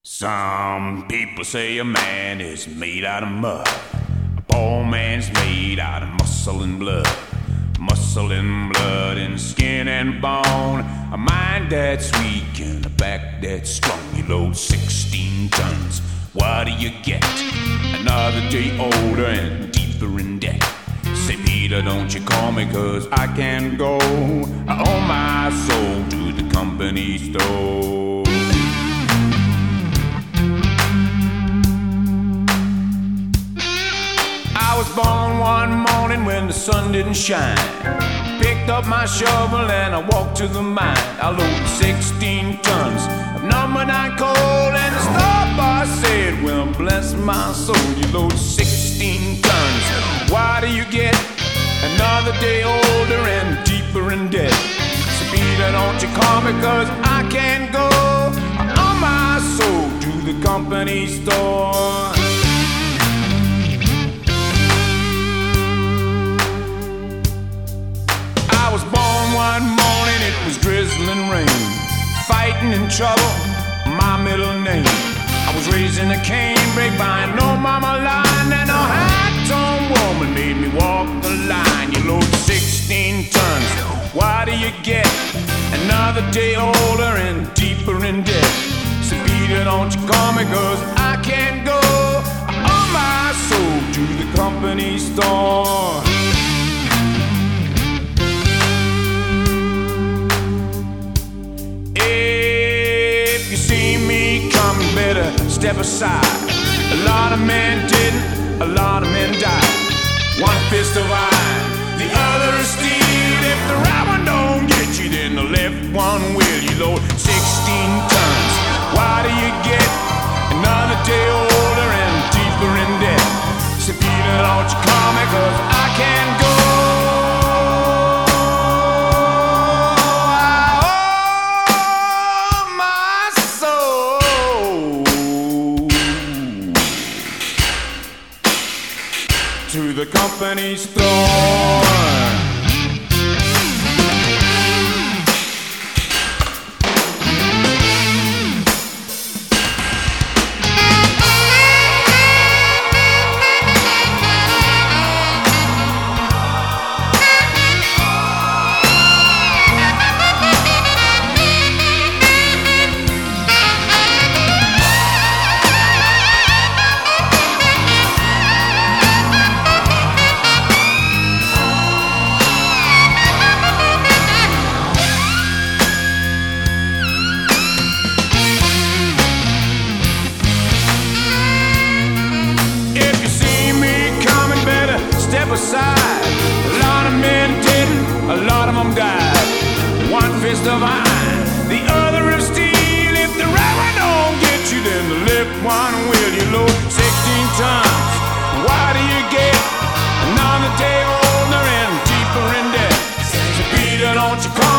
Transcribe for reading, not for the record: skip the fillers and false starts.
Some people say a man is made out of mud. A poor man's made out of muscle and blood. Muscle and blood and skin and bone. A mind that's weak and a back that's strong. You load 16 tons. What do you get? Another day older and deeper in debt. Say, Peter, don't you call me, 'cause I can't go. I owe my soul to the company store. I was born one morning when the sun didn't shine. Picked up my shovel and I walked to the mine. I loaded 16 tons of number 9 coal, and the star boss said, well, bless my soul, you load 16 tons. Why do you get another day older and deeper in debt? So Peter, don't you call me, 'cause I can't go. I owe my soul to the company store. I was born one morning, it was drizzling rain. Fighting in trouble, my middle name. I was raised in a canebrake by an old mama line, and a high-tone woman made me walk the line. You load 16 tons, why do you get another day older and deeper in debt? So Peter, don't you call me, 'cause I can't go. I owe my soul to the company store. Better step aside. A lot of men didn't, a lot of men died. One fist of iron, the other is steel. If the right one don't get you, then the left one will. You load 16 tons. Why do you get another day older and deeper in debt? So Peter, don't you call me, 'cause I can't go. To the company store. Step aside. A lot of men didn't, a lot of them died. One fist of iron, the other of steel. If the right one don't get you, then the left one will. You load 16 tons. Why do you get another day older and deeper in debt? So Peter, don't you call